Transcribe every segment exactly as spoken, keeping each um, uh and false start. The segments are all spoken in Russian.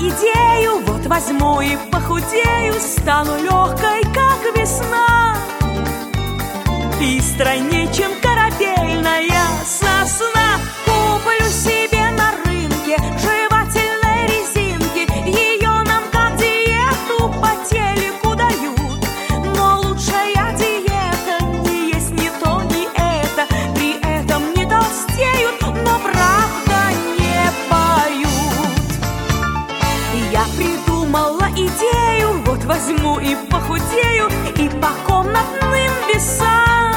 идею, вот возьму и похудею, стану легкой, как весна, и стройней, чем корабельная сосна. Куплю себе на рынке жевательной резинки, ее нам как диету по телеку дают. Но лучшая диета не есть ни то, ни это, при этом не толстеют, но правда не поют. Я придумала идею, вот возьму и похудею, и по комнатным весам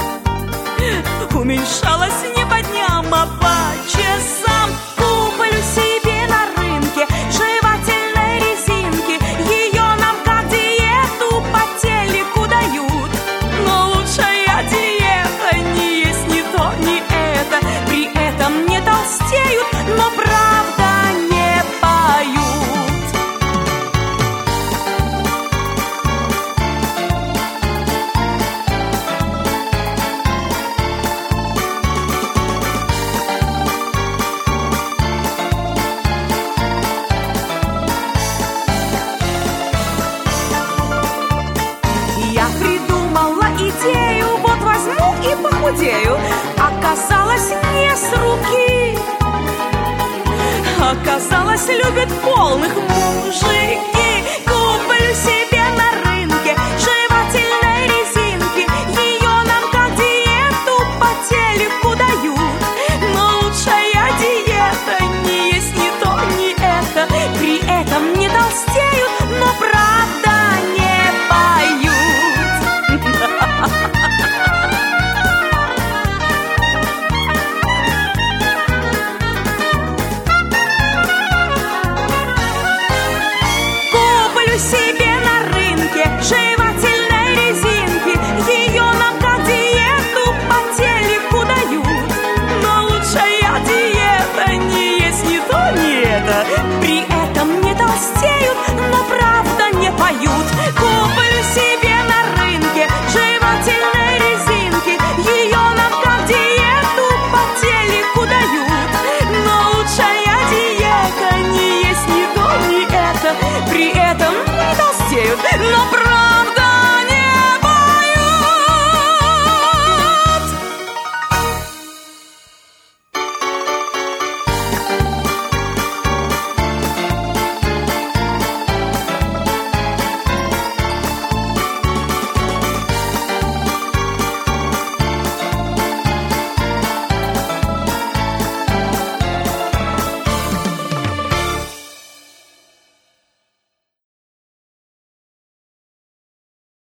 уменьшалась не по дням, а по часам. Куплю себе на рынке жевательной резинки, ее нам как диету по телеку дают. Но лучшая диета не есть ни то, ни это, при этом не толстеют, но правда не поют. Идею, вот возьму и похудею, оказалось не с руки. Оказалось, любят полных мужики. Куплю себе на рынке жевательной резинки, ее нам как диету по телеку дают. Но лучшая диета не есть ни то, ни это, при этом не толстеют, но правда не поют. Куплю себе на рынке жевательной резинки, ее нам как диету по телеку дают. Но лучшая диета не есть ни то, ни это, при этом не толстеют, но правда не поют. Куплю себе на рынке жевательной резинки, ее нам как диету по телеку дают. Но лучшая диета не есть ни то, ни это, при этом не толстеют, но